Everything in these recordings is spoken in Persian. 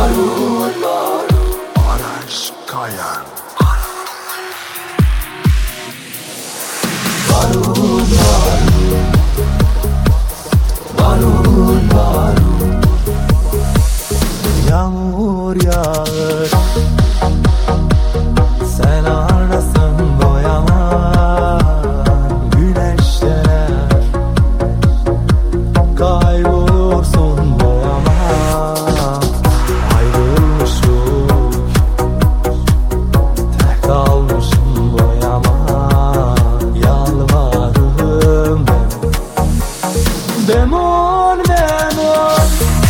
بارون بارون آرش کاین بارون بارون بارون بارون Yağmur yağır, sen arasın boyaman güneşler, kaybolursun boyaman. Ayrılmışım, tek kalmışım boyaman. Yalvarırım bemol bemol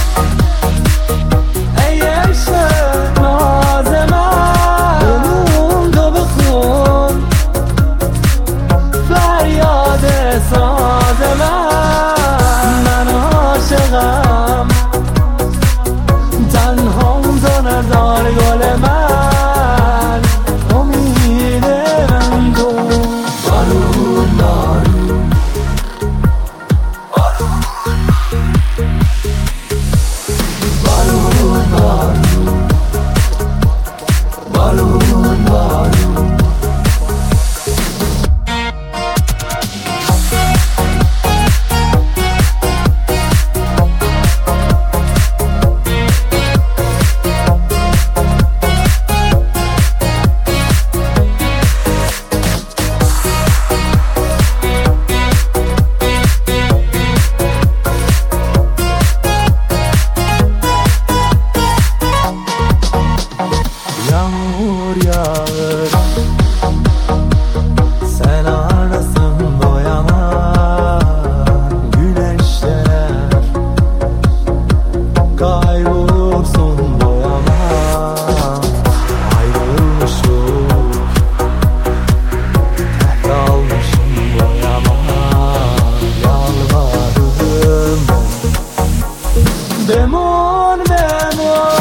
ساز من عاشقم تنهام تو نزار گل من امید من تو بارون بارون بارون بارون بارون بارون Yağmur yağır, sen arasın boyaman güneşler, kaybolursun boyaman. Ayrılmışım, tek kalmışım boyaman. Yalvarırım bemol bemol